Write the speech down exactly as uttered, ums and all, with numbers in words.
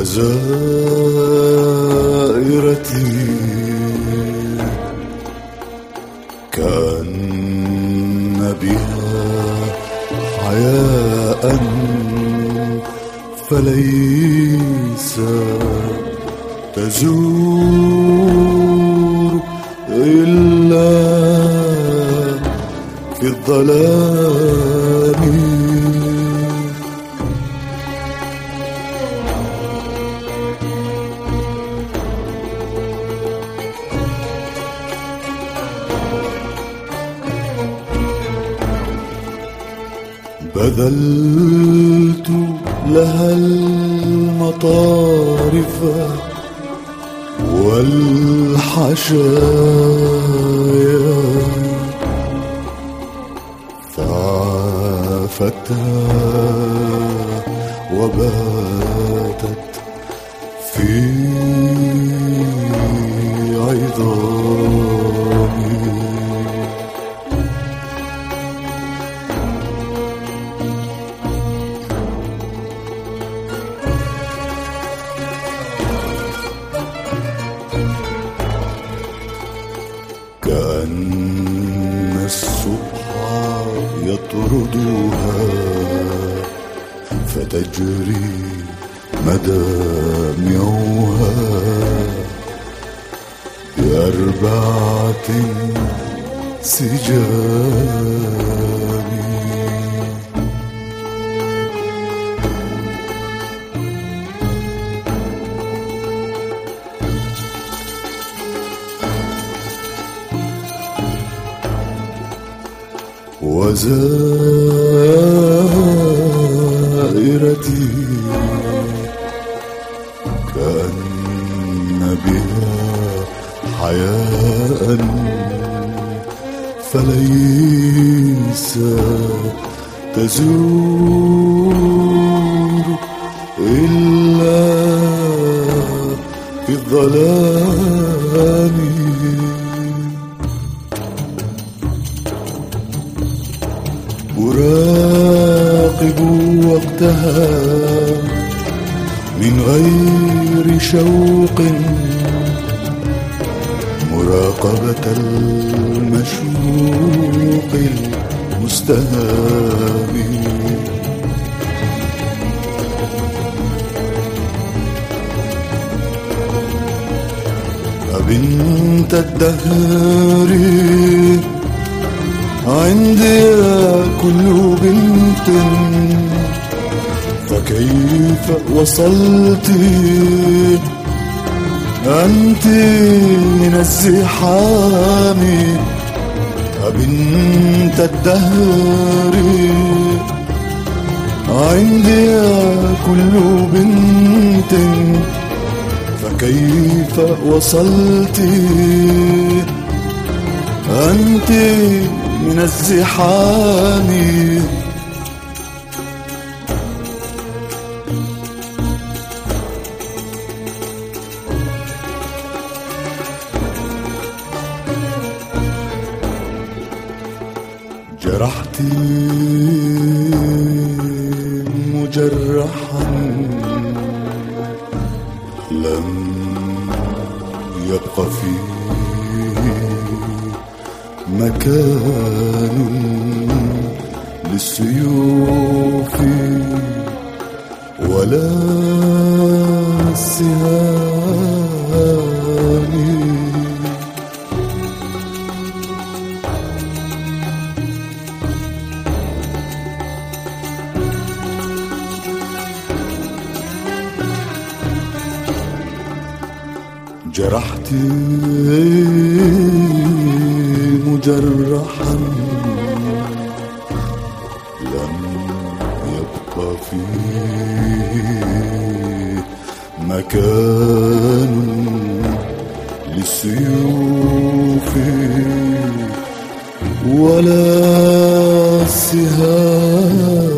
وزائرتي كأن بها حياء فليس تزور إلا في الظلام. بذلت لها المطارف والحشايا فعافتها وباتت في عظامي. كأن الصبح يطردها فتجري مدامعها بأربعة سجام. وزائرتي كأن بها حياء فليس تزور إلا في الظلام. أراقب وقتها من غير شوق مراقبة المشوق المستهام. أبنت الدهر عندي كل بنت فكيف وصلت أنت من الزحام. أبنت الدهر عندي كل بنت فكيف وصلت أنت من الزحام. جرحتي مجرحا لم يبق فيه مكان للسيوف ولا السهام. جرحتي مجرحا لم يبق فيه مكان للسيوف ولا السهام.